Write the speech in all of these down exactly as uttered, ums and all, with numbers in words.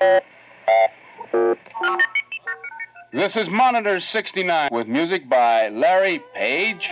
This is Monitor sixty-nine with music by Larry Page.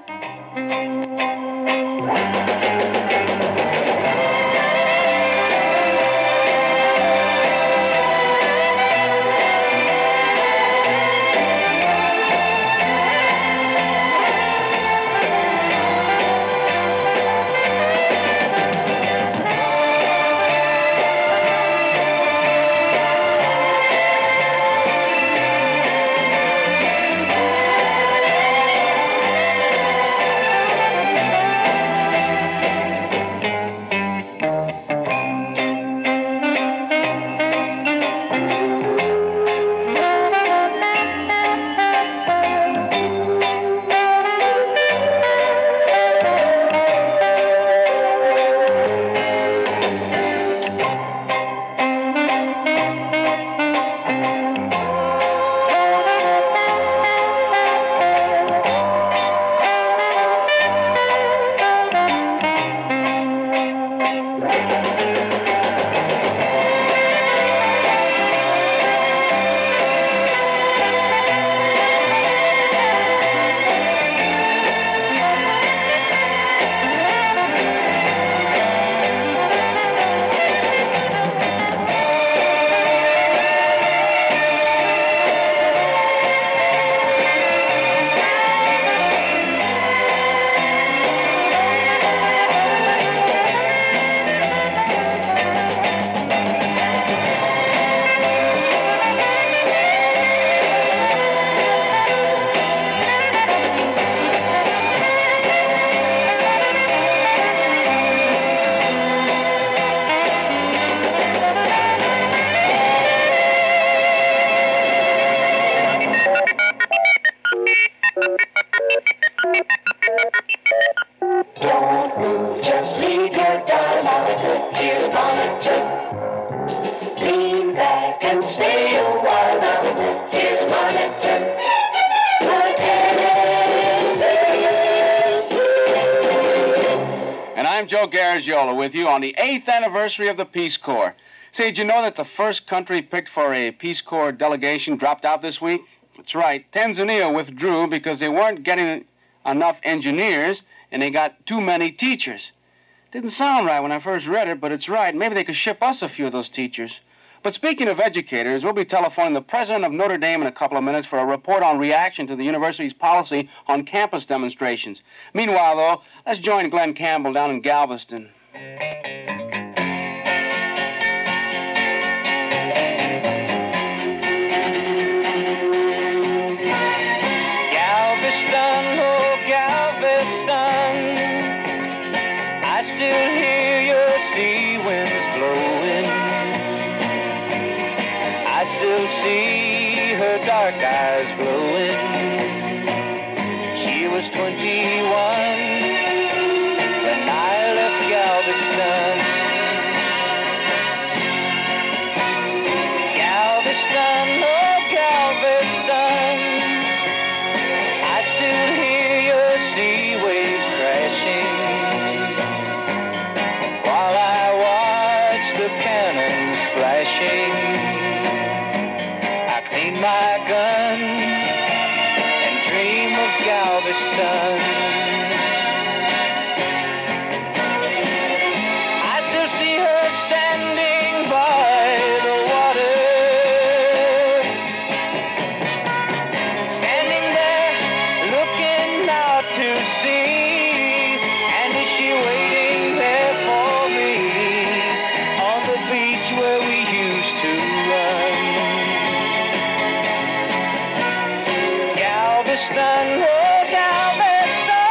Don't move, just leave your darling monitor. Here's monitor. Lean back and stay a while, monitor. Here's monitor. And I'm Joe Garagiola with you on the eighth anniversary of the Peace Corps. Say, did you know that the first country picked for a Peace Corps delegation dropped out this week? That's right. Tanzania withdrew because they weren't getting enough engineers and they got too many teachers. Didn't sound right when I first read it, but it's right. Maybe they could ship us a few of those teachers. But speaking of educators, we'll be telephoning the president of Notre Dame in a couple of minutes for a report on reaction to the university's policy on campus demonstrations. Meanwhile, though, let's join Glenn Campbell down in Galveston. Galveston, oh Galveston, I still hear your sea winds blowing. I still see her dark eyes glowing. She was twenty-one when I left Galveston. Galveston, oh Galveston, I still hear your sea waves crashing while I watch the cannons flashing. I clean my gun and dream of Galveston. I still see her standing by the water, standing there looking out to sea. And is she waiting there for me on the beach where we used to run? Galveston, oh Galveston,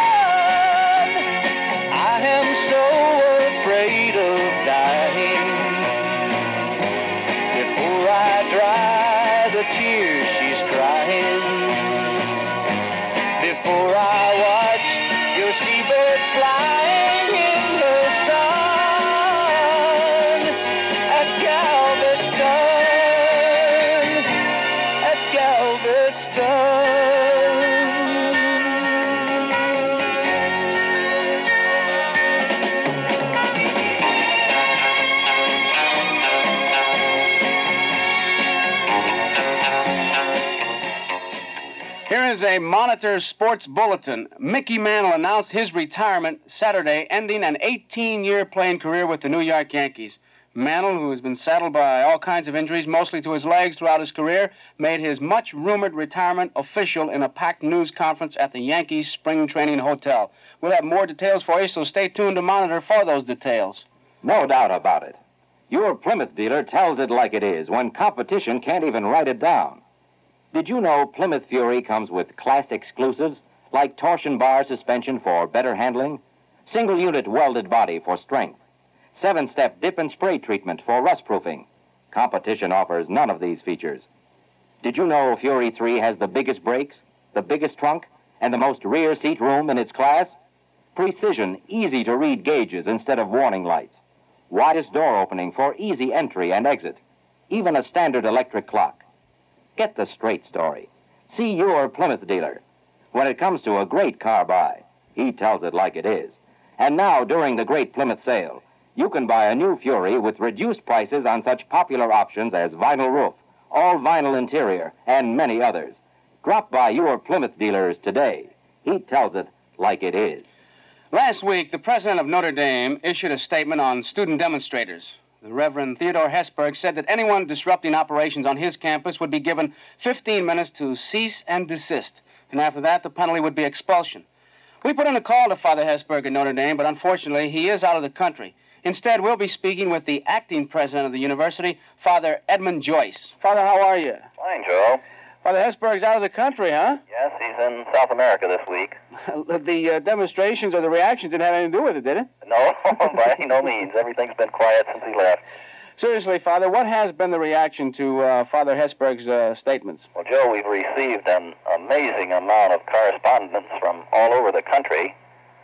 Here is a Monitor Sports Bulletin. Mickey Mantle announced his retirement Saturday, ending an eighteen-year playing career with the New York Yankees. Mantle, who has been saddled by all kinds of injuries, mostly to his legs throughout his career, made his much-rumored retirement official in a packed news conference at the Yankees Spring Training Hotel. We'll have more details for you, so stay tuned to Monitor for those details. No doubt about it. Your Plymouth dealer tells it like it is when competition can't even write it down. Did you know Plymouth Fury comes with class exclusives like torsion bar suspension for better handling, single-unit welded body for strength, seven-step dip and spray treatment for rust-proofing? Competition offers none of these features. Did you know Fury three has the biggest brakes, the biggest trunk, and the most rear seat room in its class? Precision, easy-to-read gauges instead of warning lights. Widest door opening for easy entry and exit. Even a standard electric clock. Get the straight story. See your Plymouth dealer. When it comes to a great car buy, he tells it like it is. And now, during the great Plymouth sale, you can buy a new Fury with reduced prices on such popular options as vinyl roof, all vinyl interior, and many others. Drop by your Plymouth dealers today. He tells it like it is. Last week, the president of Notre Dame issued a statement on student demonstrators. The Reverend Theodore Hesburgh said that anyone disrupting operations on his campus would be given fifteen minutes to cease and desist. And after that, the penalty would be expulsion. We put in a call to Father Hesburgh at Notre Dame, but unfortunately, he is out of the country. Instead, we'll be speaking with the acting president of the university, Father Edmund Joyce. Father, how are you? Fine, Joe. Father Hesburgh's out of the country, huh? Yes, he's in South America this week. the uh, demonstrations or the reactions didn't have anything to do with it, did it? No, by no means. Everything's been quiet since he left. Seriously, Father, what has been the reaction to uh, Father Hesburgh's uh, statements? Well, Joe, we've received an amazing amount of correspondence from all over the country.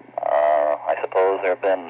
Uh, I suppose there have been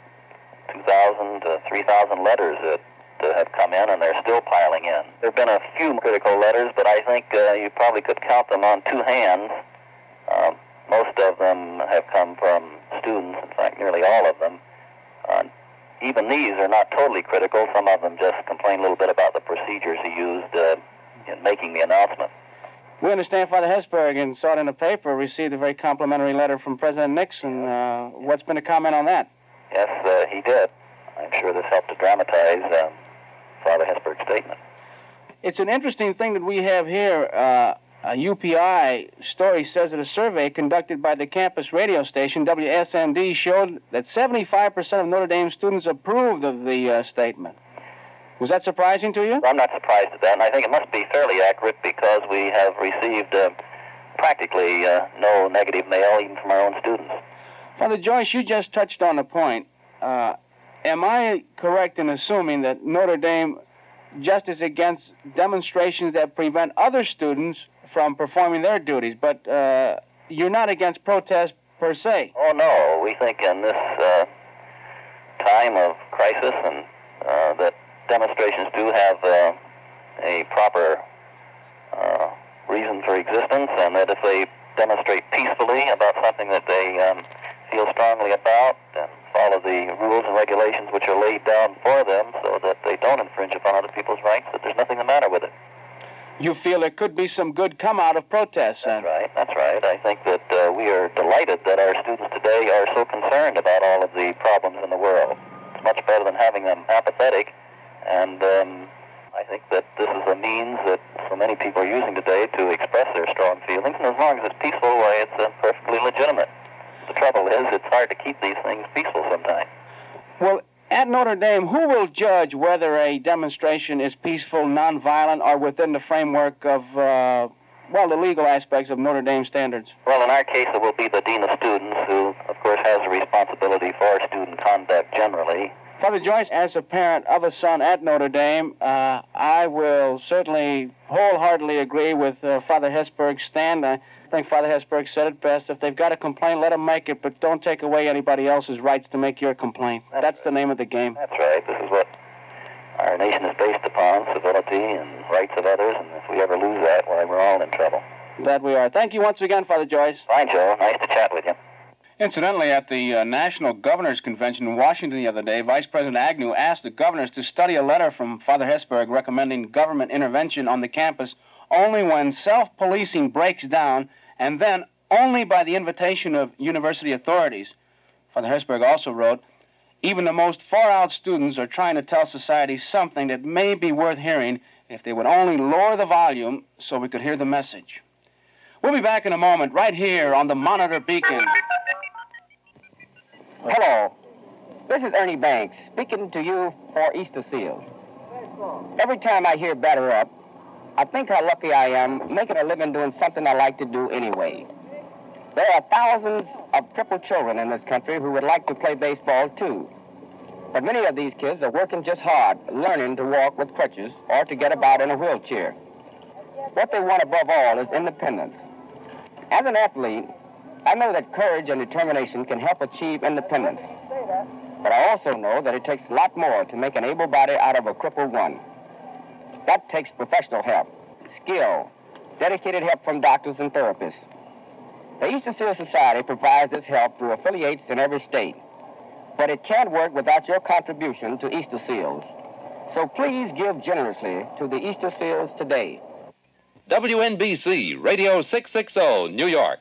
two thousand to three thousand letters that uh, have come in, and they're still piling in. There have been a few critical letters, but I think uh, you probably could count them on two hands. Uh, most of them have come from students, in fact, nearly all of them. Uh, even these are not totally critical. Some of them just complain a little bit about the procedures he used uh, in making the announcement. We understand Father Hesburgh, and saw it in the paper, received a very complimentary letter from President Nixon. Uh, what's been the comment on that? Yes, uh, he did. I'm sure this helped to dramatize um, Father Hesburgh's statement. It's an interesting thing that we have here. Uh, a U P I story says that a survey conducted by the campus radio station, W S N D, showed that seventy-five percent of Notre Dame students approved of the uh, statement. Was that surprising to you? I'm not surprised at that, and I think it must be fairly accurate because we have received uh, practically uh, no negative mail, even from our own students. Father Joyce, you just touched on a point. Uh, am I correct in assuming that Notre Dame just is against demonstrations that prevent other students from performing their duties, but uh, you're not against protest per se? Oh, no. We think in this uh, time of crisis and uh, that demonstrations do have uh, a proper uh, reason for existence, and that if they demonstrate peacefully about something that they um, feel strongly about and follow the rules and regulations which are laid down for them so that they don't infringe upon other people's rights, that there's nothing the matter with it. You feel there could be some good come out of protests, then? That's right, that's right. I think that uh, we are delighted that our students today are so concerned about all of the problems in the world. It's much better than having them apathetic, and um, I think that this is a means that so many people are using today to express their strong feelings, and as long as it's peaceful, why, it's uh, perfectly legitimate. The trouble is, it's hard to keep these things peaceful sometimes. Well, at Notre Dame, who will judge whether a demonstration is peaceful, nonviolent, or within the framework of, uh, well, the legal aspects of Notre Dame standards? Well, in our case, it will be the Dean of Students, who, of course, has a responsibility for student conduct generally. Father Joyce, as a parent of a son at Notre Dame, uh, I will certainly wholeheartedly agree with uh, Father Hesburgh's stand. I think Father Hesburgh said it best. If they've got a complaint, let them make it, but don't take away anybody else's rights to make your complaint. That's, That's right. the name of the game. That's right. This is what our nation is based upon, civility and rights of others, and if we ever lose that, well, we're all in trouble. That we are. Thank you once again, Father Joyce. Fine, Joe. Nice to chat with you. Incidentally, at the uh, National Governors Convention in Washington the other day, Vice President Agnew asked the governors to study a letter from Father Hesburgh recommending government intervention on the campus only when self-policing breaks down, and then only by the invitation of university authorities. Father Hesburgh also wrote, even the most far-out students are trying to tell society something that may be worth hearing if they would only lower the volume so we could hear the message. We'll be back in a moment right here on the Monitor Beacon. Hello, this is Ernie Banks speaking to you for Easter Seals. Every time I hear Batter Up, I think how lucky I am making a living doing something I like to do anyway. There are thousands of crippled children in this country who would like to play baseball too. But many of these kids are working just hard, learning to walk with crutches or to get about in a wheelchair. What they want above all is independence. As an athlete, I know that courage and determination can help achieve independence. But I also know that it takes a lot more to make an able body out of a crippled one. That takes professional help, skill, dedicated help from doctors and therapists. The Easter Seal Society provides this help through affiliates in every state. But it can't work without your contribution to Easter Seals. So please give generously to the Easter Seals today. W N B C, Radio six sixty, New York.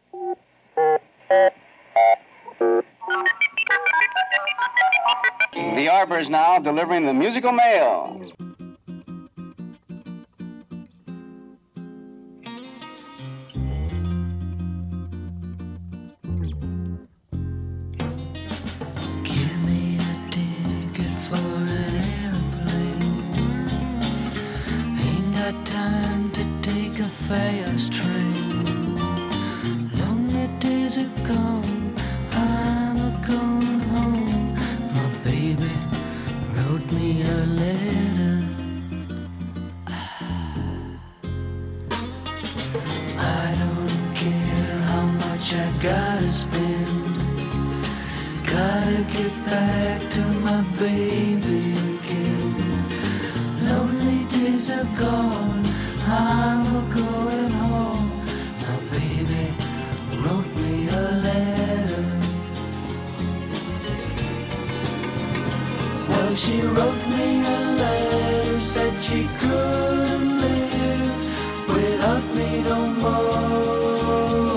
The Arbors now delivering the musical mail. Give me a ticket for an airplane. Ain't got time to take a fast train. Lonely days are gone, I'm a going home. My baby wrote me a letter. I don't care how much I gotta spend. Gotta get back to my baby again. Lonely days are gone, I'm a going home. My baby wrote me a letter. Well, she wrote me a letter, said she couldn't live without me no more.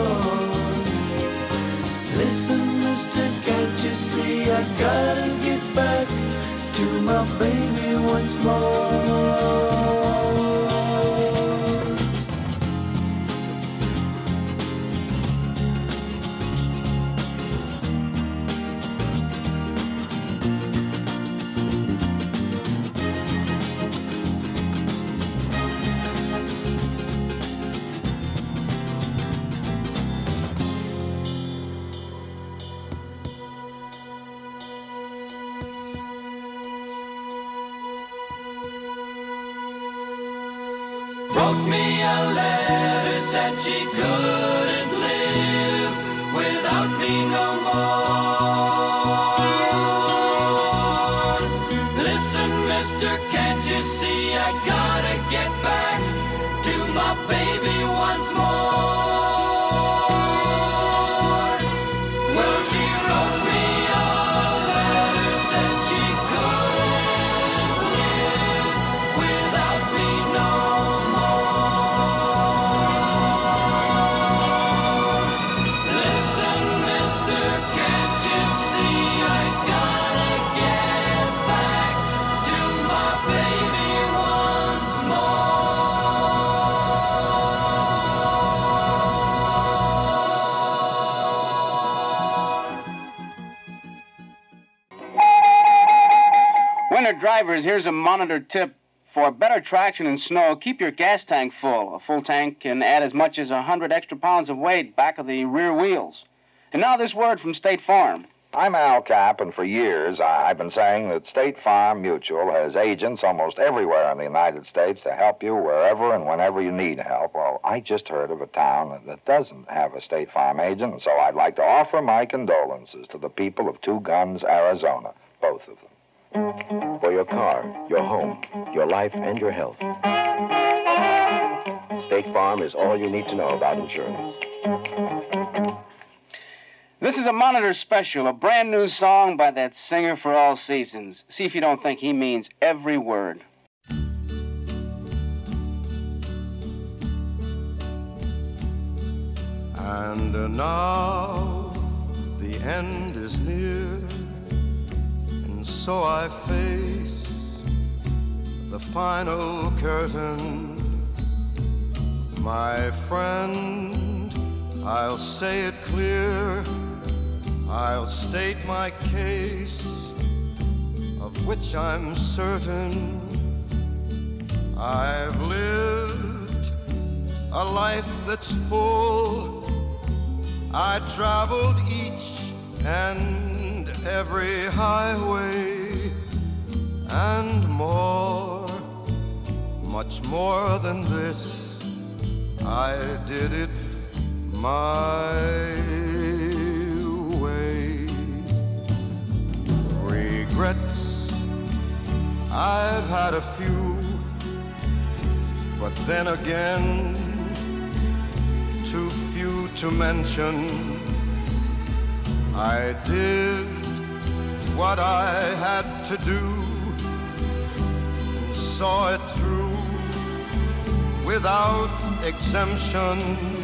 Listen, mister, can't you see I gotta get back to my baby once more. Wrote me a letter, said she couldn't live without me no more. Listen, mister, can't you see I gotta get back to my baby once more? Well, she wrote me a letter, said she couldn't live without me no more. Listen, mister, can't you see I gotta get back to my baby once more? Winter drivers, here's a Monitor tip. For better traction in snow, keep your gas tank full. A full tank can add as much as one hundred extra pounds of weight back of the rear wheels. And now this word from State Farm. I'm Al Capp, and for years I- I've been saying that State Farm Mutual has agents almost everywhere in the United States to help you wherever and whenever you need help. Well, I just heard of a town that- that doesn't have a State Farm agent, and so I'd like to offer my condolences to the people of Two Guns, Arizona, both of them. For your car, your home, your life, and your health. State Farm is all you need to know about insurance. This is a Monitor special, a brand new song by that singer for all seasons. See if you don't think he means every word. And uh, now the end is near, and so I face the final curtain. My friend, I'll say it clear, I'll state my case, of which I'm certain. I've lived a life that's full. I traveled each and every highway, and more, much more than this, I did it my way. Regrets, I've had a few, but then again, too few to mention. I did what I had to do, and saw it through without exemption.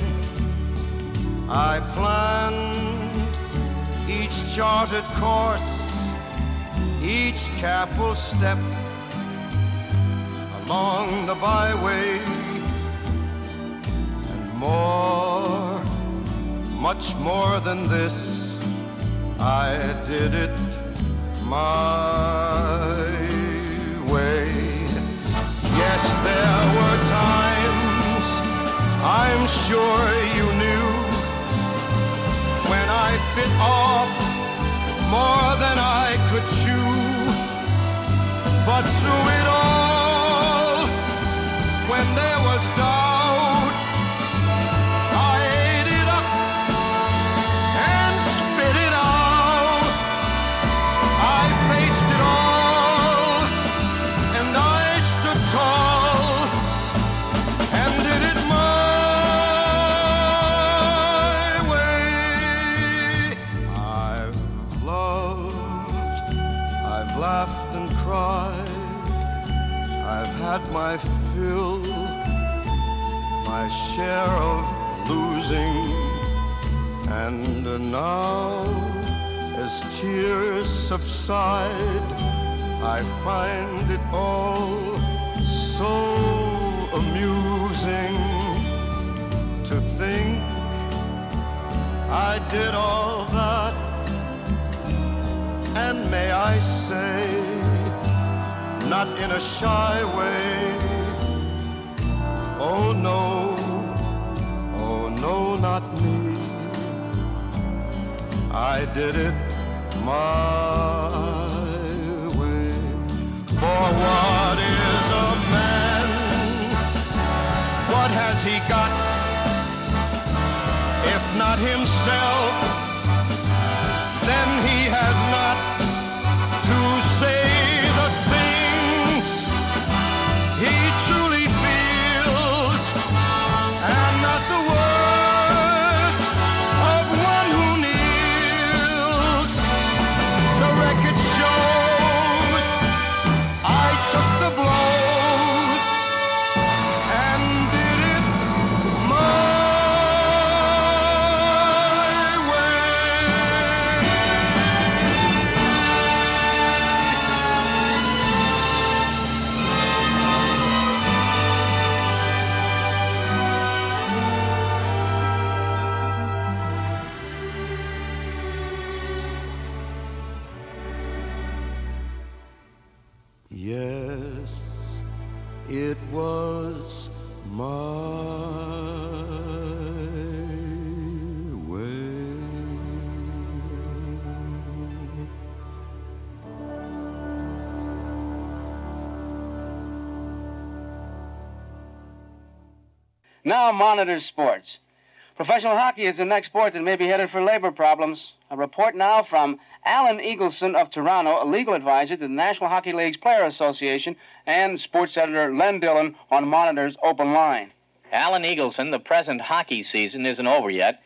I planned each charted course, each careful step along the byway, and more, much more than this, I did it my way. Yes, there were times, I'm sure you knew, when I bit off more than I could chew. But through it all, when there was doubt, I ate it up and spit it out. I faced it all, and I stood tall, and did it my way. I've loved, I've laughed and cried, I've had my fill, my share of losing, and now, as tears subside, I find it all so amusing to think I did all that, and may I say, not in a shy way, oh no, oh no, not me, I did it my way. For what is a man? What has he got, if not himself? Then he has not to say the things he truly feels, and not the words of one who kneels. The record shows I took the blows and did it my yes, it was my way. Now, Monitor Sports. Professional hockey is the next sport that may be headed for labor problems. A report now from Alan Eagleson of Toronto, a legal advisor to the National Hockey League's Player Association, and sports editor Len Dillon on Monitor's Open Line. Alan Eagleson, the present hockey season isn't over yet,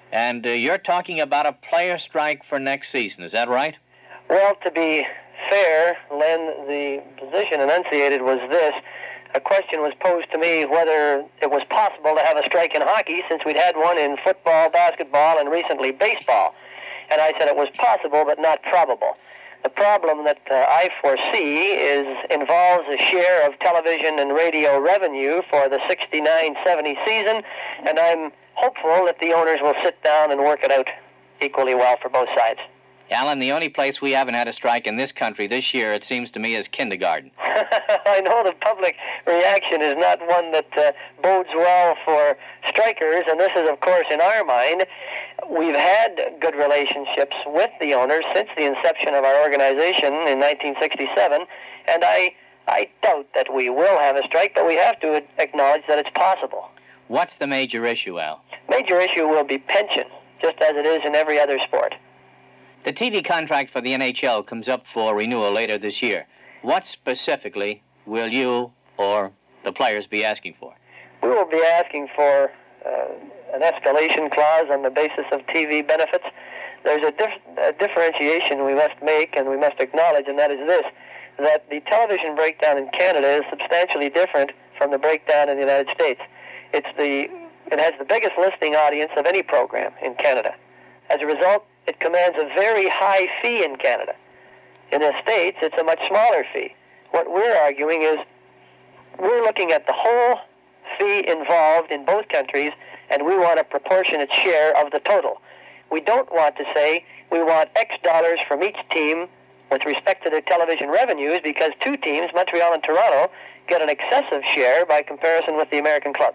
And uh, you're talking about a player strike for next season, is that right? Well, to be fair, Len, the position enunciated was this. A question was posed to me whether it was possible to have a strike in hockey, since we'd had one in football, basketball, and recently baseball. And I said it was possible, but not probable. The problem that uh, I foresee is involves a share of television and radio revenue for the sixty-nine seventy season, and I'm hopeful that the owners will sit down and work it out equally well for both sides. Alan, the only place we haven't had a strike in this country this year, it seems to me, is kindergarten. I know the public reaction is not one that uh, bodes well for strikers, and this is, of course, in our mind. We've had good relationships with the owners since the inception of our organization in nineteen sixty-seven, and I, I doubt that we will have a strike, but we have to acknowledge that it's possible. What's the major issue, Al? Major issue will be pension, just as it is in every other sport. The T V contract for the N H L comes up for renewal later this year. What specifically will you or the players be asking for? We will be asking for uh, an escalation clause on the basis of T V benefits. There's a, dif- a differentiation we must make and we must acknowledge, and that is this, that the television breakdown in Canada is substantially different from the breakdown in the United States. It's the, it has the biggest listening audience of any program in Canada. As a result, it commands a very high fee in Canada. In the States, it's a much smaller fee. What we're arguing is we're looking at the whole fee involved in both countries, and we want a proportionate share of the total. We don't want to say we want X dollars from each team with respect to their television revenues, because two teams, Montreal and Toronto, get an excessive share by comparison with the American clubs.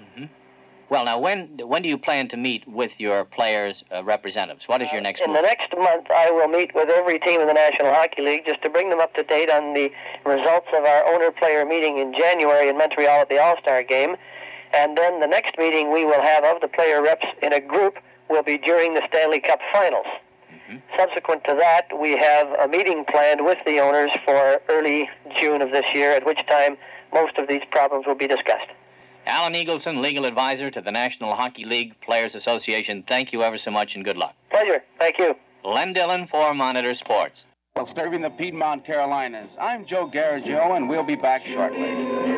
Well, now, when when do you plan to meet with your players' uh, representatives? What is your next In move? the next month, I will meet with every team in the National Hockey League just to bring them up to date on the results of our owner-player meeting in January in Montreal at the All-Star Game. And then the next meeting we will have of the player reps in a group will be during the Stanley Cup Finals. Mm-hmm. Subsequent to that, we have a meeting planned with the owners for early June of this year, at which time most of these problems will be discussed. Alan Eagleson, legal advisor to the National Hockey League Players Association, thank you ever so much and good luck. Pleasure. Thank you. Len Dillon for Monitor Sports. Well, serving the Piedmont Carolinas, I'm Joe Garagio, and we'll be back shortly.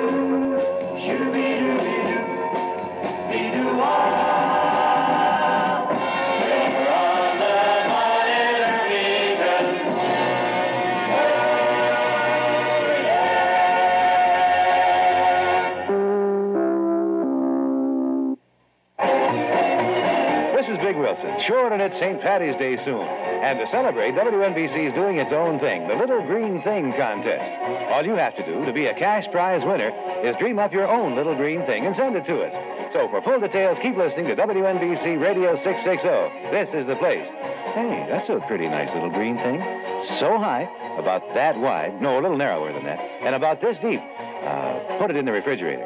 Big Wilson, sure, and it's Saint Patty's Day soon. And to celebrate, W N B C is doing its own thing, the Little Green Thing contest. All you have to do to be a cash prize winner is dream up your own little green thing and send it to us. So for full details, keep listening to W N B C Radio six sixty. This is the place. Hey, that's a pretty nice little green thing. So high, about that wide, no, a little narrower than that, and about this deep. Uh, put it in the refrigerator.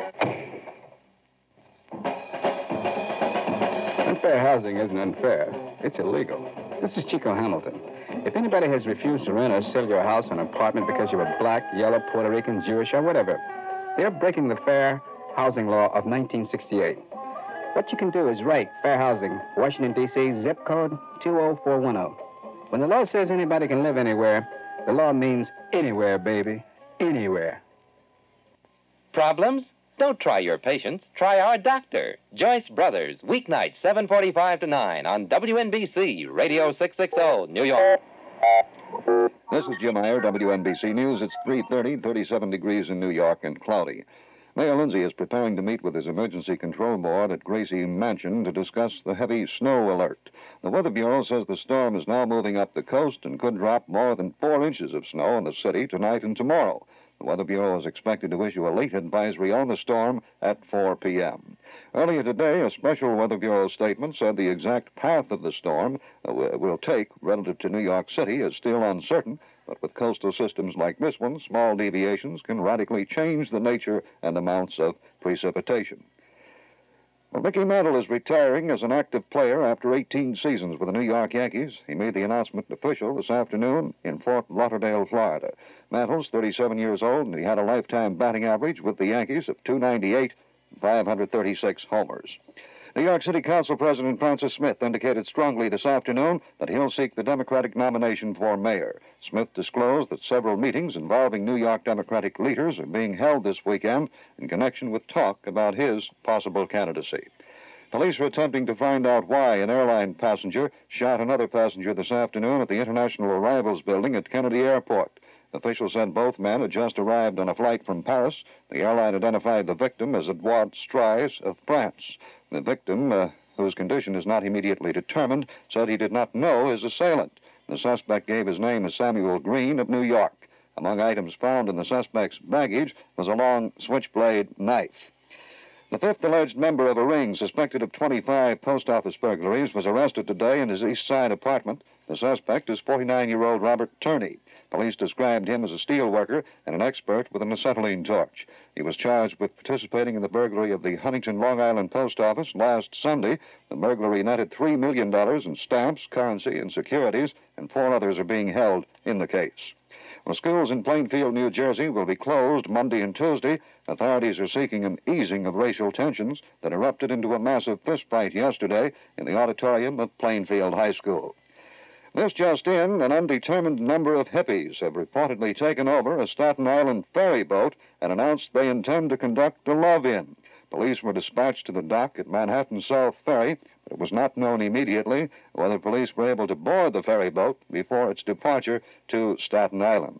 Unfair housing isn't unfair. It's illegal. This is Chico Hamilton. If anybody has refused to rent or sell your house or an apartment because you were black, yellow, Puerto Rican, Jewish, or whatever, they're breaking the fair housing law of nineteen sixty-eight. What you can do is write fair housing, Washington, D C, zip code two oh four one oh. When the law says anybody can live anywhere, the law means anywhere, baby. Anywhere. Problems? Don't try your patience. Try our doctor, Joyce Brothers, weeknights, seven forty-five to nine on W N B C, Radio six sixty, New York. This is Jim Iyer, W N B C News. It's three thirty, thirty-seven degrees in New York and cloudy. Mayor Lindsay is preparing to meet with his emergency control board at Gracie Mansion to discuss the heavy snow alert. The Weather Bureau says the storm is now moving up the coast and could drop more than four inches of snow in the city tonight and tomorrow. The Weather Bureau is expected to issue a late advisory on the storm at four p.m. Earlier today, a special Weather Bureau statement said the exact path of the storm uh, will take relative to New York City is still uncertain, but with coastal systems like this one, small deviations can radically change the nature and amounts of precipitation. Well, Mickey Mantle is retiring as an active player after eighteen seasons with the New York Yankees. He made the announcement official this afternoon in Fort Lauderdale, Florida. Mantle's thirty-seven years old, and he had a lifetime batting average with the Yankees of two ninety-eight and five hundred thirty-six homers. New York City Council President Francis Smith indicated strongly this afternoon that he'll seek the Democratic nomination for mayor. Smith disclosed that several meetings involving New York Democratic leaders are being held this weekend in connection with talk about his possible candidacy. Police are attempting to find out why an airline passenger shot another passenger this afternoon at the International Arrivals Building at Kennedy Airport. Officials said both men had just arrived on a flight from Paris. The airline identified the victim as Edouard Strais of France. The victim, uh, whose condition is not immediately determined, said he did not know his assailant. The suspect gave his name as Samuel Green of New York. Among items found in the suspect's baggage was a long switchblade knife. The fifth alleged member of a ring suspected of twenty-five post office burglaries was arrested today in his East Side apartment. The suspect is forty-nine-year-old Robert Turney. Police described him as a steel worker and an expert with an acetylene torch. He was charged with participating in the burglary of the Huntington, Long Island post office last Sunday. The burglary netted three million dollars in stamps, currency, and securities, and four others are being held in the case. Well, schools in Plainfield, New Jersey will be closed Monday and Tuesday. Authorities are seeking an easing of racial tensions that erupted into a massive fistfight yesterday in the auditorium of Plainfield High School. This just in, an undetermined number of hippies have reportedly taken over a Staten Island ferry boat and announced they intend to conduct a love-in. Police were dispatched to the dock at Manhattan South Ferry, but it was not known immediately whether police were able to board the ferry boat before its departure to Staten Island.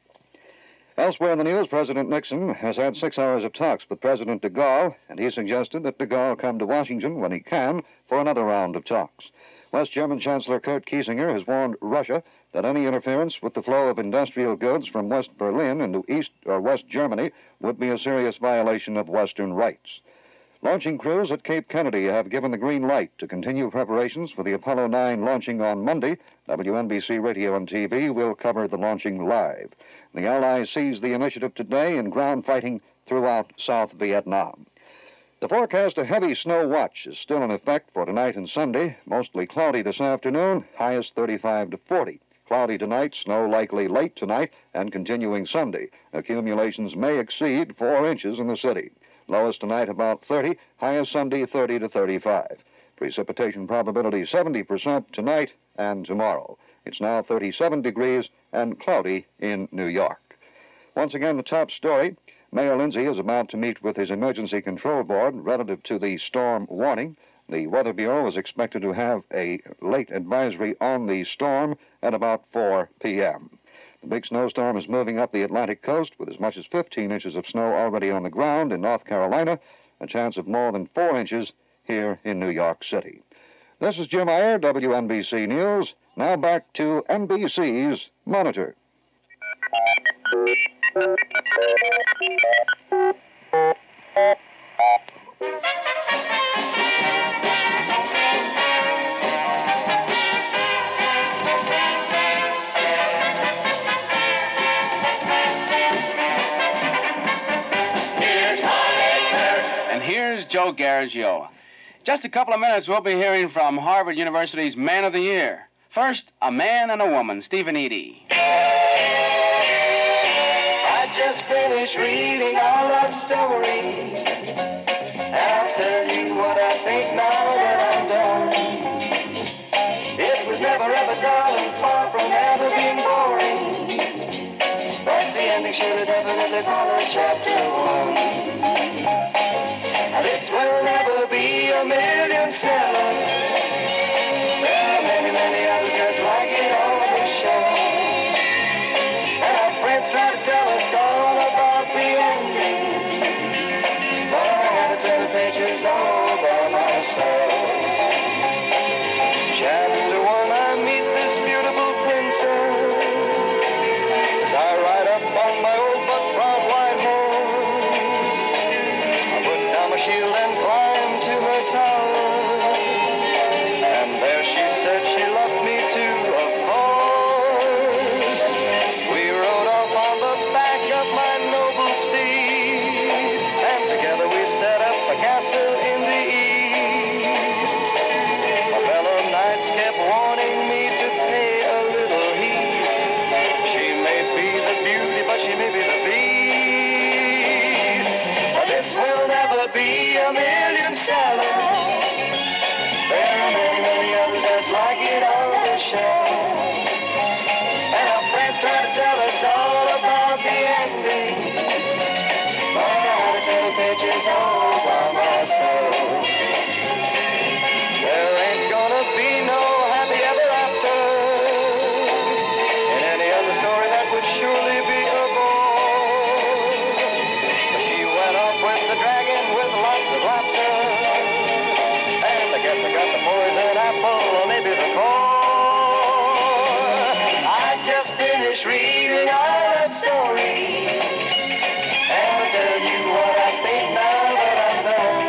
Elsewhere in the news, President Nixon has had six hours of talks with President de Gaulle, and he suggested that de Gaulle come to Washington when he can for another round of talks. West German Chancellor Kurt Kiesinger has warned Russia that any interference with the flow of industrial goods from West Berlin into East or West Germany would be a serious violation of Western rights. Launching crews at Cape Kennedy have given the green light to continue preparations for the Apollo nine launching on Monday. W N B C Radio and T V will cover the launching live. The Allies seized the initiative today in ground fighting throughout South Vietnam. The forecast, a heavy snow watch, is still in effect for tonight and Sunday. Mostly cloudy this afternoon, highest thirty-five to forty. Cloudy tonight, snow likely late tonight, and continuing Sunday. Accumulations may exceed four inches in the city. Lowest tonight about thirty, highest Sunday thirty to thirty-five. Precipitation probability seventy percent tonight and tomorrow. It's now thirty-seven degrees and cloudy in New York. Once again, the top story. Mayor Lindsay is about to meet with his Emergency Control Board relative to the storm warning. The Weather Bureau is expected to have a late advisory on the storm at about four p.m. The big snowstorm is moving up the Atlantic coast with as much as fifteen inches of snow already on the ground in North Carolina, a chance of more than four inches here in New York City. This is Jim Iyer, W N B C News. Now back to N B C's Monitor. And here's Joe Garagio. Just a couple of minutes, we'll be hearing from Harvard University's Man of the Year. First, a man and a woman, Stephen Eady. I just finished reading our love story, and I'll tell you what I think now that I'm done. It was never ever dull and far from ever being boring, but the ending should have definitely followed chapter one. This will never be a million seller. There are many, many others just like it on the show. And our friends try to tell us all about the ending, but I had to turn the pages all by myself. Chapter one, I meet this beautiful princess as I ride up on my old but proud white horse. I put down my shield and climb to her tower, and there she said she loved me too, of course. We rode off on the back of my noble steed, and together we set up a castle in the east. My fellow knights kept warning me to pay a little heed. She may be the beauty, but she may be the beast. But this will never be a million seller. apple, or maybe the core. I just finished reading all that story, and I'll tell you what I think now that I've done.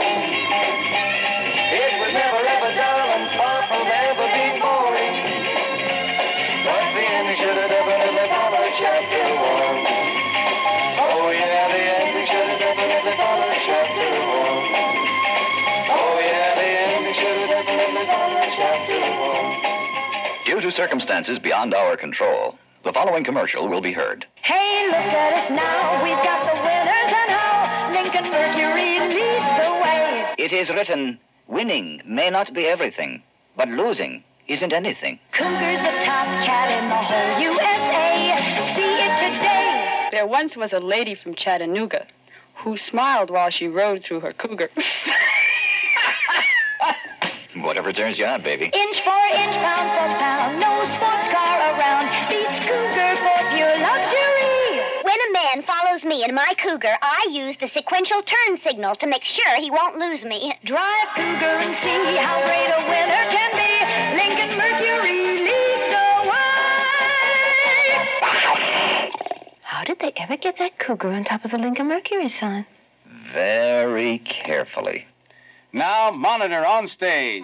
It was never ever dull and far from ever be boring, but the ending should have definitely followed chapter one. Oh yeah, the ending should have definitely followed chapter one. Oh yeah, the ending should have definitely followed chapter one. Due to circumstances beyond our control, the following commercial will be heard. Hey, look at us now. We've got the winners and how Lincoln Mercury leads the way. It is written, winning may not be everything, but losing isn't anything. Cougar's the top cat in the whole U S A. See it today. There once was a lady from Chattanooga who smiled while she rode through her cougar. Whatever turns you on, baby. Inch for inch, pound for pound, no sports car around beats Cougar for pure luxury. When a man follows me in my Cougar, I use the sequential turn signal to make sure he won't lose me. Drive Cougar and see how great a winner can be. Lincoln Mercury leads the way. How did they ever get that Cougar on top of the Lincoln Mercury sign? Very carefully. Now, Monitor on stage.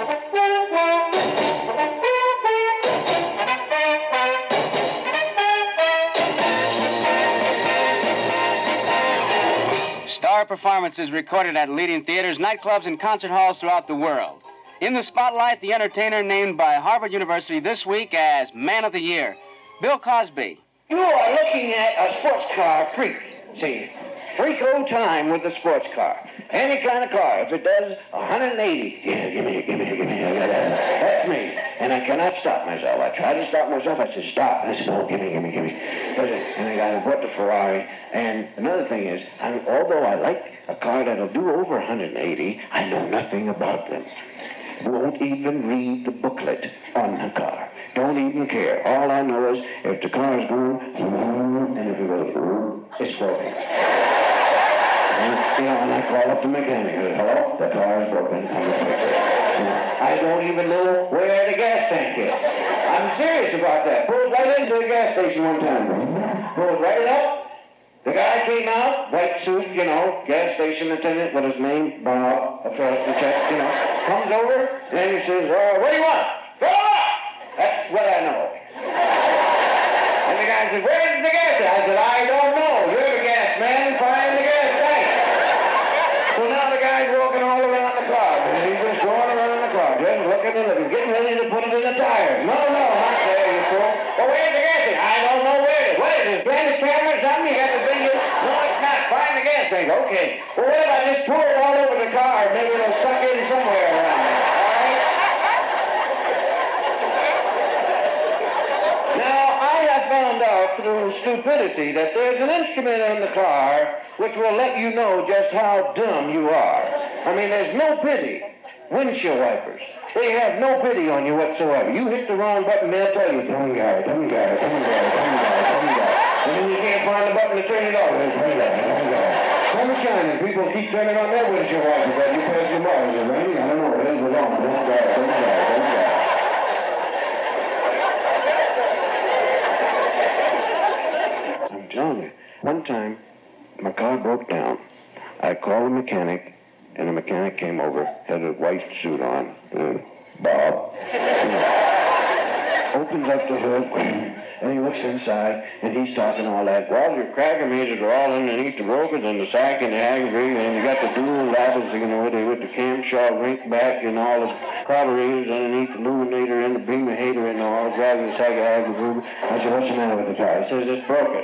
Star performances recorded at leading theaters, nightclubs, and concert halls throughout the world. In the spotlight, the entertainer named by Harvard University this week as Man of the Year, Bill Cosby. You are looking at a sports car freak, see? Freak old time with the sports car. Any kind of car. If it does one hundred eighty, yeah, give me, give me, give me. That's me. And I cannot stop myself. I try to stop myself. I said, stop. And I said, no, give me, give me, give me. Does it? And I got to bought the Ferrari. And another thing is, I, although I like a car that'll do over one hundred eighty, I know nothing about them. Won't even read the booklet on the car. Don't even care. All I know is if the car is going, and if it goes, it's broken. And, you know, and I call up the mechanic. I say, hello, the car is broken. I'm going to fix it. You know, I don't even know where the gas tank is. I'm serious about that. Pulled right into the gas station one time. Pulled right up. The guy came out, white suit, you know, gas station attendant with his name, Bob, across the chest, you know. Comes over, and then he says, uh, what do you want? Fill it up! That's what I know. And the guy said, where's the gas? I said, I don't know. You're the gas man. Find the gas tank. So now the guy's walking all around the car. And he's just going around the car, just looking and looking, getting ready to put it in the tires. No, no, not there, you fool. Well, where's the gas tank? I don't know where it is. What is this, branded camera or something? You have to bring it. No, it's not. Find the gas tank. Okay. Well, what if I just pour it all over the car? Maybe it'll suck in somewhere around there. Found out through stupidity that there's an instrument in the car which will let you know just how dumb you are. I mean, there's no pity. Windshield wipers. They have no pity on you whatsoever. You hit the wrong button, they'll tell you, dumb guy, dumb guy, dumb guy, dumb guy, dumb guy. And then you can't find the button to turn it off. Dumb guy, dumb guy. Sun's shining. People keep turning on their windshield wipers, but you pass your bars. Is it raining? I don't know. It is wrong. Dumb guy, dumb guy, dumb guy. I'm telling you, one time, my car broke down. I called the mechanic, and the mechanic came over, had a white suit on, uh, Bob. Opens up the hood, and he looks inside, and he's talking all that. Well, your cracker meters are all underneath the rokers and the sack and the aggravator, and you got the dual levels, you know, with the camshaft rink back and all the carburetors underneath the illuminator and the beamer hater and all, driving the sack of aggravator. I said, what's the matter with the car? He says, it's broken.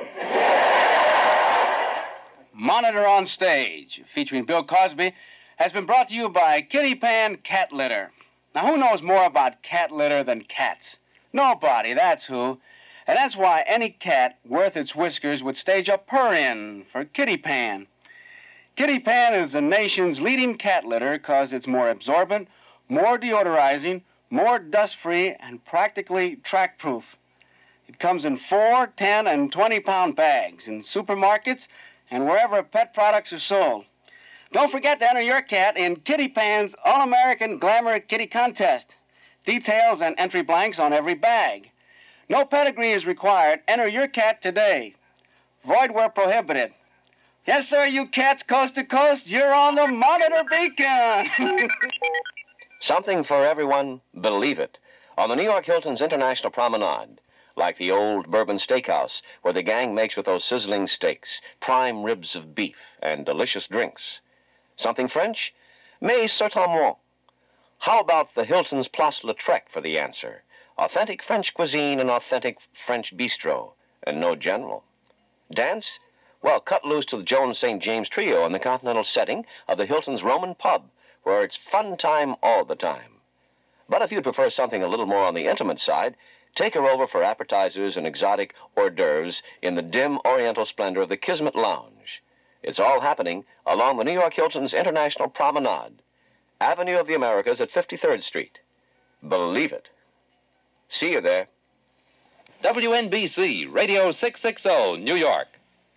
Monitor on Stage, featuring Bill Cosby, has been brought to you by Kitty Pan Cat Litter. Now, who knows more about cat litter than cats? Nobody, that's who. And that's why any cat worth its whiskers would stage a purr in for Kitty Pan. Kitty Pan is the nation's leading cat litter because it's more absorbent, more deodorizing, more dust-free, and practically track-proof. It comes in four, ten, and twenty-pound bags in supermarkets and wherever pet products are sold. Don't forget to enter your cat in Kitty Pan's All-American Glamour Kitty Contest. Details and entry blanks on every bag. No pedigree is required. Enter your cat today. Void where prohibited. Yes, sir, you cats coast to coast. You're on the Monitor Beacon. Something for everyone, believe it. On the New York Hilton's International Promenade. Like the old Bourbon Steakhouse, where the gang makes with those sizzling steaks, prime ribs of beef, and delicious drinks. Something French? Mais certainement. How about the Hilton's Place Lautrec for the answer? Authentic French cuisine and authentic French bistro, and no general. Dance? Well, cut loose to the Jones Saint James Trio in the continental setting of the Hilton's Roman Pub, where it's fun time all the time. But if you'd prefer something a little more on the intimate side, take her over for appetizers and exotic hors d'oeuvres in the dim oriental splendor of the Kismet Lounge. It's all happening along the New York Hilton's International Promenade, Avenue of the Americas at fifty-third Street. Believe it. See you there. W N B C, Radio six sixty, New York.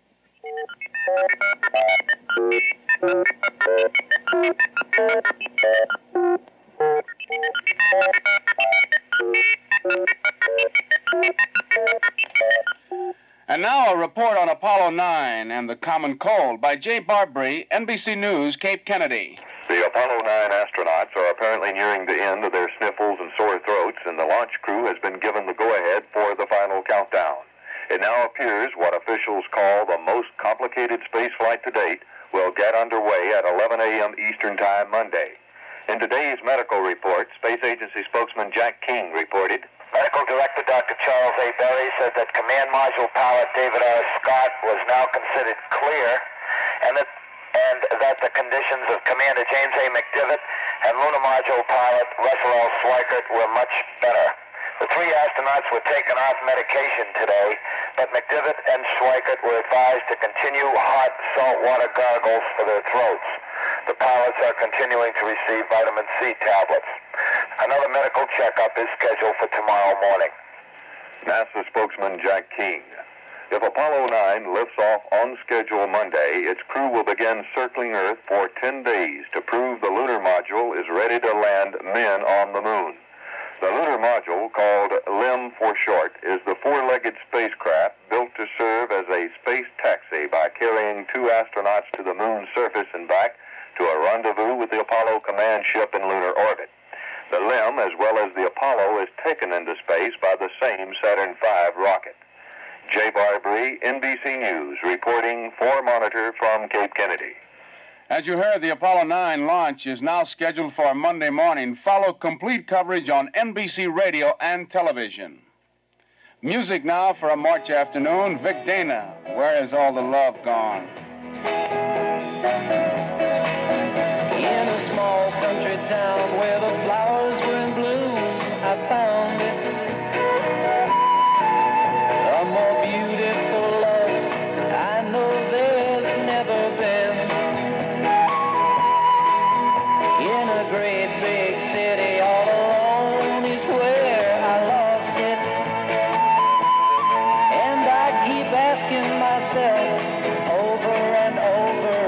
And now a report on Apollo nine and the Common Cold by Jay Barbary, N B C News, Cape Kennedy. The Apollo nine astronauts are apparently nearing the end of their sniffles and sore throats, and the launch crew has been given the go-ahead for the final countdown. It now appears what officials call the most complicated space flight to date will get underway at eleven a.m. Eastern Time Monday. In today's medical report, Space Agency spokesman Jack King reported, Medical Director Doctor Charles A. Berry said that Command Module pilot David R. Scott was now considered clear, and that and that the conditions of Commander James A. McDivitt and Lunar Module pilot Russell L. Schweikert were much better. The three astronauts were taken off medication today, but McDivitt and Schweikert were advised to continue hot saltwater gargles for their throats. The pilots are continuing to receive vitamin C tablets. Another medical checkup is scheduled for tomorrow morning. NASA spokesman Jack King. If Apollo nine lifts off on schedule Monday, its crew will begin circling Earth for ten days to prove the lunar module is ready to land men on the moon. The lunar module, called LIM for short, is the four-legged spacecraft built to serve as a space taxi by carrying two astronauts to the moon's surface and back to a rendezvous with the Apollo command ship in lunar orbit. The LIM, as well as the Apollo, is taken into space by the same Saturn five rocket. Jay Barbary, N B C News, reporting for Monitor from Cape Kennedy. As you heard, the Apollo nine launch is now scheduled for Monday morning. Follow complete coverage on N B C radio and television. Music now for a March afternoon. Vic Dana, Where Has All the Love Gone? In a small country town where the flowers were in bloom, I found it. A more beautiful love I know there's never been. In a great big city all alone is where I lost it. And I keep asking myself over and over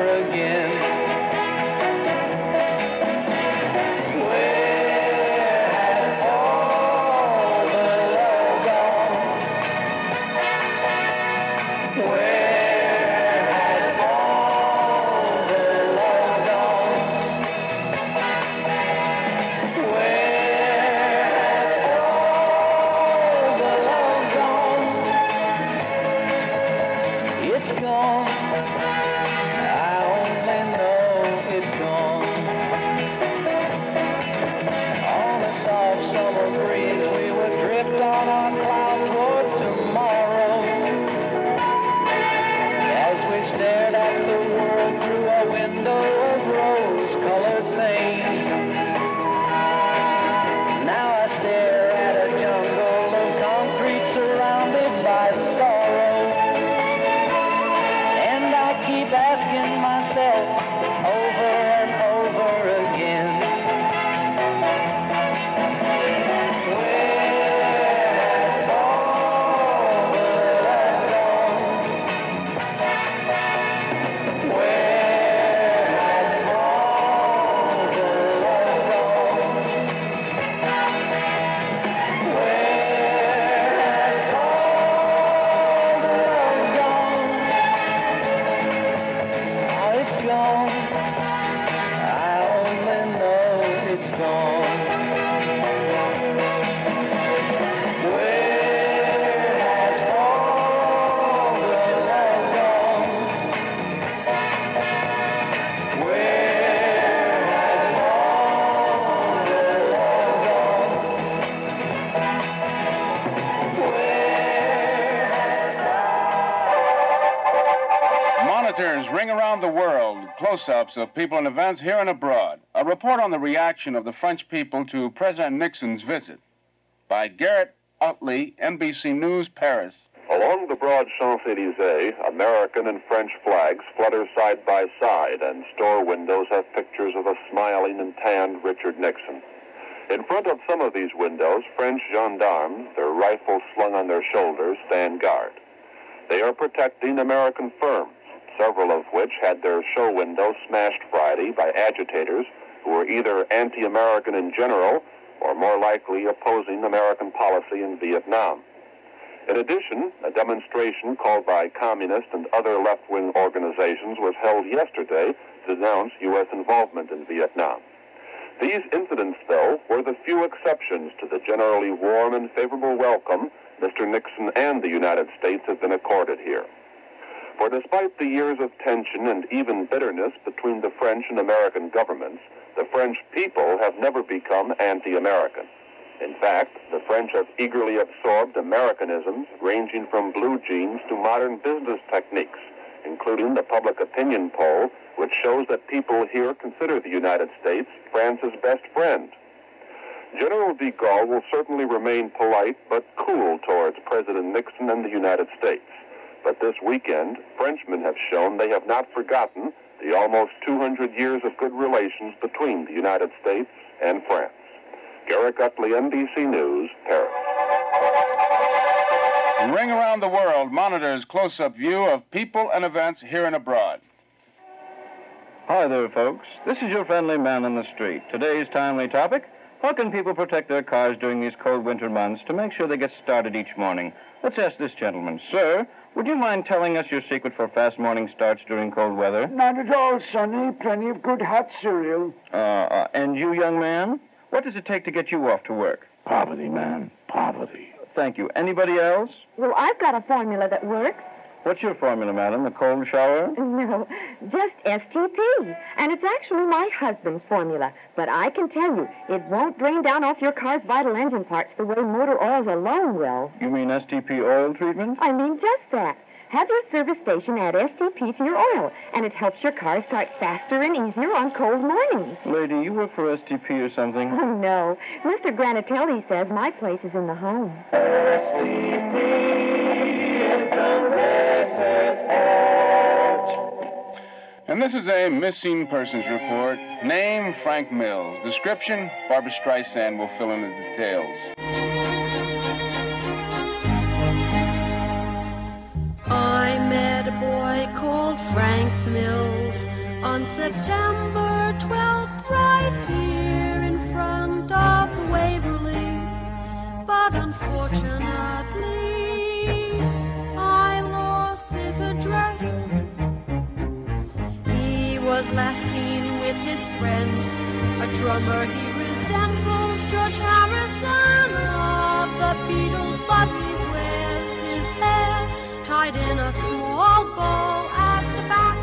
close-ups of people and events here and abroad. A report on the reaction of the French people to President Nixon's visit by Garrett Utley, N B C News, Paris. Along the broad Champs-Élysées, American and French flags flutter side by side, and store windows have pictures of a smiling and tanned Richard Nixon. In front of some of these windows, French gendarmes, their rifles slung on their shoulders, stand guard. They are protecting American firms, several of which had their show windows smashed Friday by agitators who were either anti-American in general or more likely opposing American policy in Vietnam. In addition, a demonstration called by communist and other left-wing organizations was held yesterday to denounce U S involvement in Vietnam. These incidents, though, were the few exceptions to the generally warm and favorable welcome Mister Nixon and the United States have been accorded here. For despite the years of tension and even bitterness between the French and American governments, the French people have never become anti-American. In fact, the French have eagerly absorbed Americanisms ranging from blue jeans to modern business techniques, including the public opinion poll, which shows that people here consider the United States France's best friend. General de Gaulle will certainly remain polite but cool towards President Nixon and the United States. But this weekend, Frenchmen have shown they have not forgotten the almost two hundred years of good relations between the United States and France. Garrett Utley, N B C News, Paris. Ring Around the World monitors close-up view of people and events here and abroad. Hi there, folks. This is your friendly man on the street. Today's timely topic: how can people protect their cars during these cold winter months to make sure they get started each morning? Let's ask this gentleman. Sir, would you mind telling us your secret for fast morning starts during cold weather? Not at all, Sonny. Plenty of good hot cereal. Uh, uh, and you, young man? What does it take to get you off to work? Poverty, man. Poverty. Thank you. Anybody else? Well, I've got a formula that works. What's your formula, madam? The cold shower? No, just S T P. And it's actually my husband's formula. But I can tell you, it won't drain down off your car's vital engine parts the way motor oils alone will. You mean S T P oil treatment? I mean just that. Have your service station add S T P to your oil, and it helps your car start faster and easier on cold mornings. Lady, you work for S T P or something? Oh, no. Mister Granatelli says my place is in the home. S T P is the racer's edge. And this is a missing persons report. Name, Frank Mills. Description, Barbara Streisand will fill in the details. I met a boy called Frank Mills on September twelfth right here in front of Waverly. But unfortunately, I lost his address. He was last seen with his friend, a drummer he resembles George Harrison of the Beatles, but he wears his hair tied in a small ball at the back.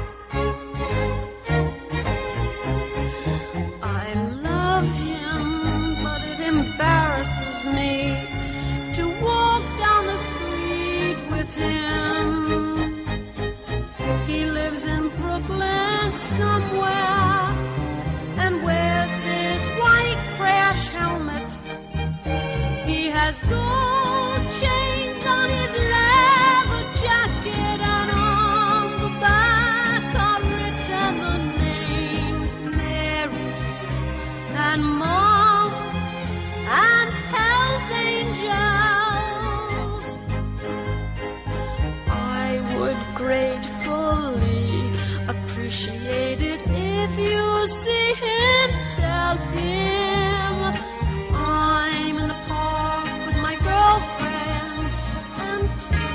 I love him, but it embarrasses me to walk down the street with him. He lives in Brooklyn somewhere and wears this white crash helmet. He has gold chains on his leather jacket, and on the back are written the names Mary and Mom and Hell's Angels. I would gratefully appreciate it if you see him. Tell him I'm in the park with my girlfriend, and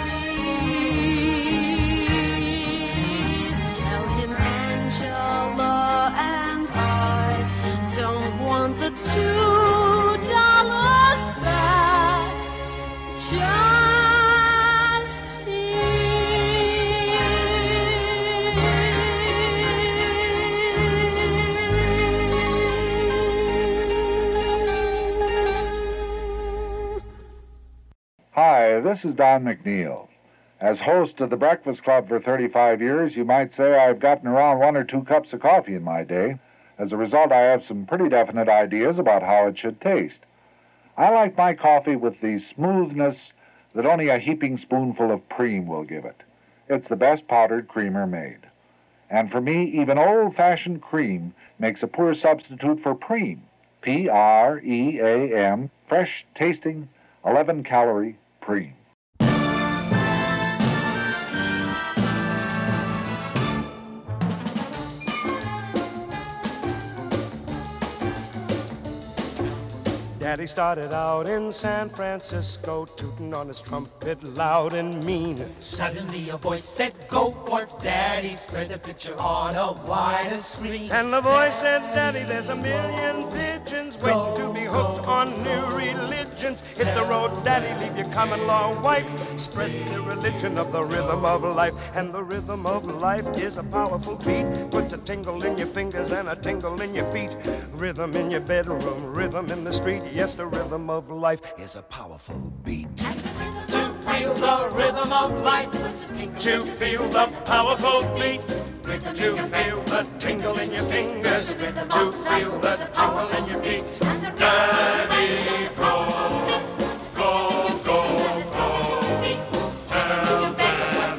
please tell him Angela and I don't want the two dollars back. Just Hi, this is Don McNeil. As host of the Breakfast Club for thirty-five years, you might say I've gotten around one or two cups of coffee in my day. As a result, I have some pretty definite ideas about how it should taste. I like my coffee with the smoothness that only a heaping spoonful of cream will give it. It's the best powdered creamer made. And for me, even old-fashioned cream makes a poor substitute for Preem. P R E A M, fresh-tasting, eleven-calorie Preem. Daddy started out in San Francisco, tooting on his trumpet loud and mean. Suddenly a voice said, "Go forth, Daddy, spread the picture on a wider screen." And the voice said, "Daddy, there's a million pigeons waiting to be hooked on new religions. Hit the road, Daddy, leave your common law wife. Spread the religion of the rhythm of life." And the rhythm of life is a powerful beat. Puts a tingle in your fingers and a tingle in your feet. Rhythm in your bedroom, rhythm in the street. Yes, the rhythm of life is a powerful beat. To feel the rhythm of life, To feel the powerful beat. To feel the tingle in your fingers. To feel the tingle in your feet. Daddy, go, go, go, go. Tell them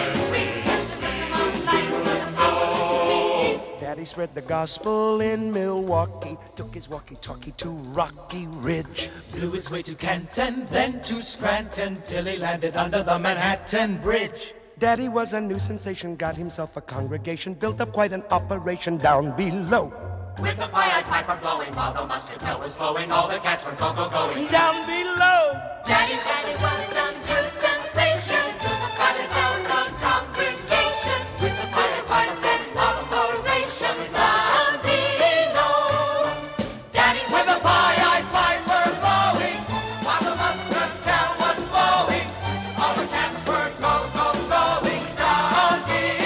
Daddy spread the gospel in Milwaukee. Took his walkie-talkie to Rocky Ridge. Blew his way to Canton, then to Scranton, till he landed under the Manhattan Bridge. Daddy was a new sensation, got himself a congregation, built up quite an operation down below. With the pied piper blowing while the muscatel was flowing, all the cats were go-go-going. Down below. Daddy, Daddy was a new sensation, got himself a congregation. With the pied piper and operation down below. Daddy with a pied piper blowing while the muscatel was flowing, all the cats were go-go-going down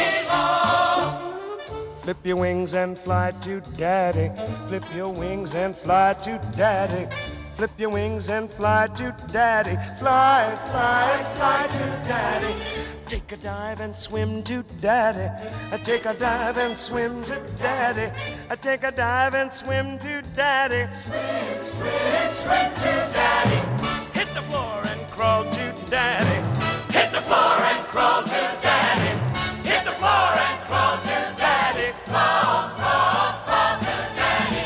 below. Flip your wings and fly to Daddy. Flip your wings and fly to Daddy. Flip your wings and fly to Daddy. Fly, fly, fly to Daddy. Take a dive and swim to Daddy. Take a dive and swim to Daddy. Take a dive and swim to Daddy. Swim, swim, swim to Daddy. Hit the floor and crawl to Daddy. Hit the floor and crawl to Daddy. Hit the floor and crawl to Daddy. Crawl, crawl, crawl to Daddy.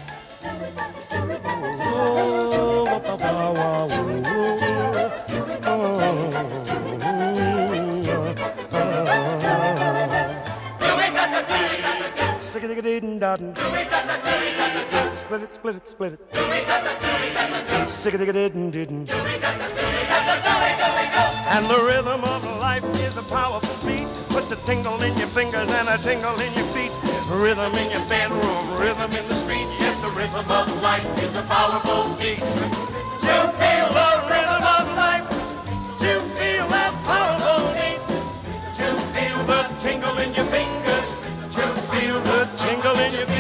Sick-a-dig-a-ding-dottin'. Split it, split it, split it. Sick-a-dig-a-ding-ding. And the rhythm of life is a powerful beat. Puts a tingle in your fingers and a tingle in your feet. Rhythm in your bedroom, rhythm in the street. Yes, the rhythm of life is a powerful beat. To feel the rhythm of life, to feel that powerful beat, to feel the tingle in your fingers, to feel the tingle in your feet.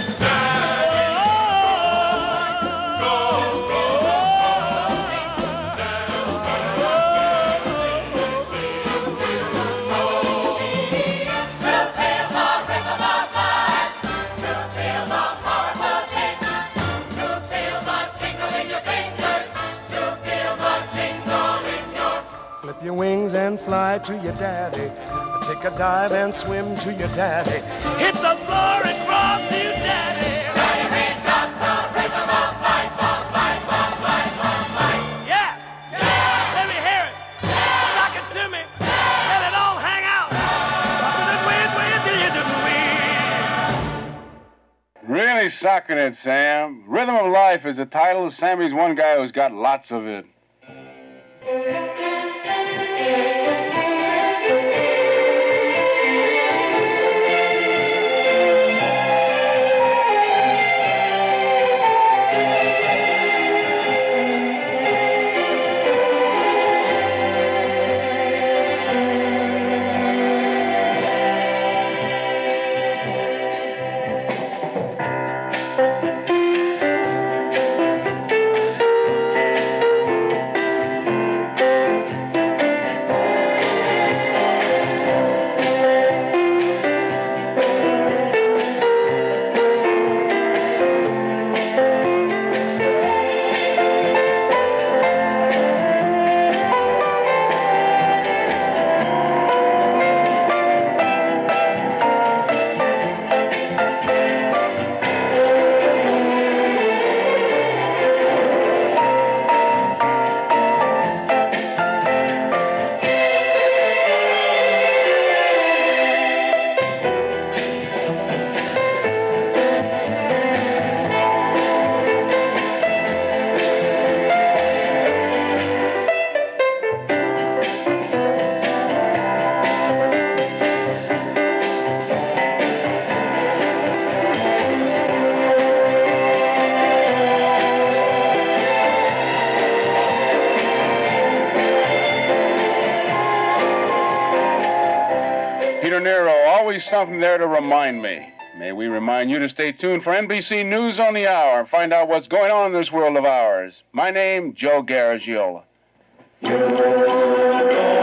Your wings and fly to your daddy. Take a dive and swim to your daddy. Hit the floor and crawl to your daddy. Daddy, we got the rhythm of life, of life, of life, of life. Yeah, yeah. Let me hear it. Yeah. Sock it to me. Yeah. Let it all hang out. Really sucking it, Sam. Rhythm of Life is the title. Sammy's one guy who's got lots of it. Nero, always something there to remind me. May we remind you to stay tuned for N B C News on the Hour and find out what's going on in this world of ours. My name, Joe Garagiola.